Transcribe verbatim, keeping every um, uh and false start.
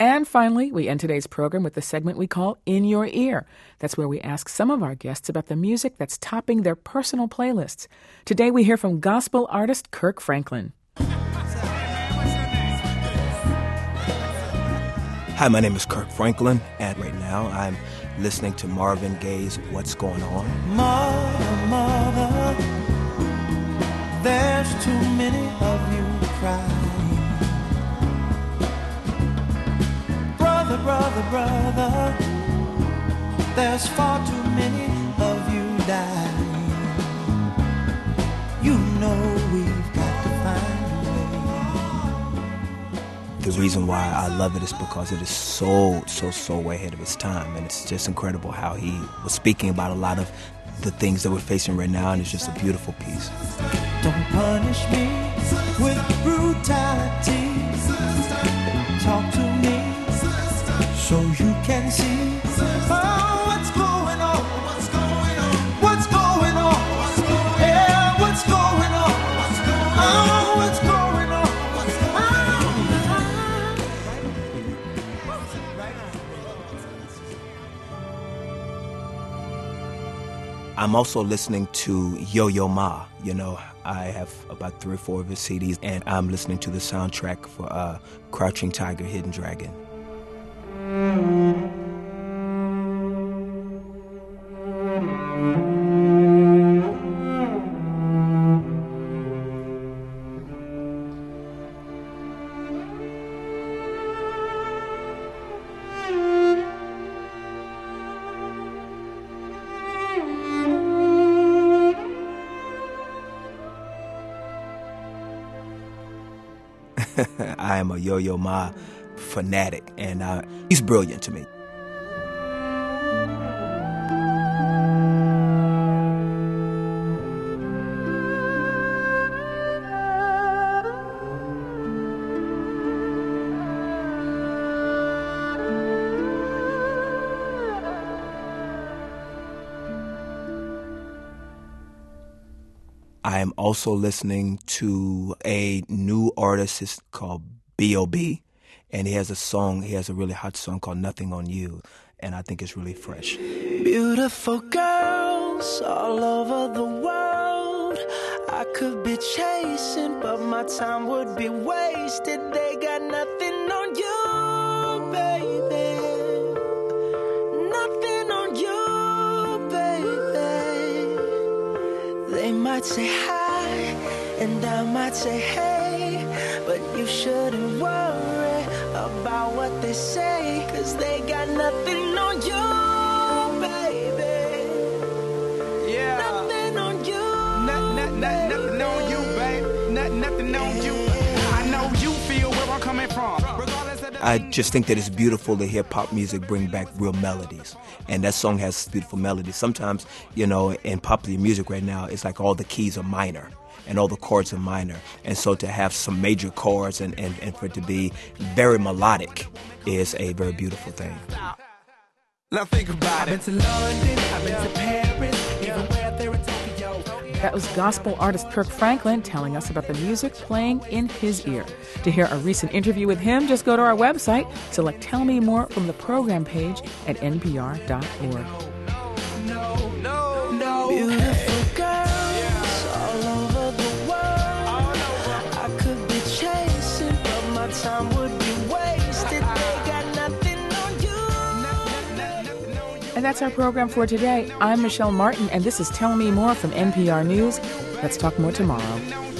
And finally, we end today's program with the segment we call In Your Ear. That's where we ask some of our guests about the music that's topping their personal playlists. Today we hear from gospel artist Kirk Franklin. Hi, my name is Kirk Franklin, and right now I'm listening to Marvin Gaye's What's Going On. Mother, mother, there's too many of you crying. Brother, brother, brother, there's far too many of you dying. You know we've got to find a way. The reason why I love it is because it is so, so, so way ahead of its time. And it's just incredible how he was speaking about a lot of the things that we're facing right now, and it's just a beautiful piece. Don't punish me with brutality. Talk to me so you can see oh, what's going on, what's going on, what's going on, what's going on, yeah, what's going on, what's going on, oh, what's going on, what's going on. I'm also listening to Yo-Yo Ma. You know, I have about three or four of his C Ds, and I'm listening to the soundtrack for uh, Crouching Tiger, Hidden Dragon. I am a Yo-Yo Ma fanatic, and uh, he's brilliant to me. I am also listening to a new artist. It's called B O B, and he has a song, he has a really hot song called Nothing on You, and I think it's really fresh. Beautiful girls all over the world I could be chasing, but my time would be wasted. They got nothing on you, baby. Nothing on you, baby. They might say hi, and I might say hey, but you shouldn't worry about what they say, 'cause they got nothing on you, baby. Yeah. Nothing on you. Not, not, not, nothing on you, babe. Not, nothing on you. I know you feel where I'm coming from. I just think that it's beautiful to hear pop music bring back real melodies. And that song has beautiful melodies. Sometimes, you know, in popular music right now, it's like all the keys are minor and all the chords are minor. And so to have some major chords and, and, and for it to be very melodic is a very beautiful thing. Now think about it. I've been to London, I've been to Paris, even where there in Tokyo. That was gospel artist Kirk Franklin telling us about the music playing in his ear. To hear a recent interview with him, just go to our website, select Tell Me More from the program page at n p r dot org. No, no, no. Beautiful girls all over the world I could be chasing, but my time would be wasted. They got nothing on you. And that's our program for today. I'm Michelle Martin, and this is Tell Me More from N P R News. Let's talk more tomorrow.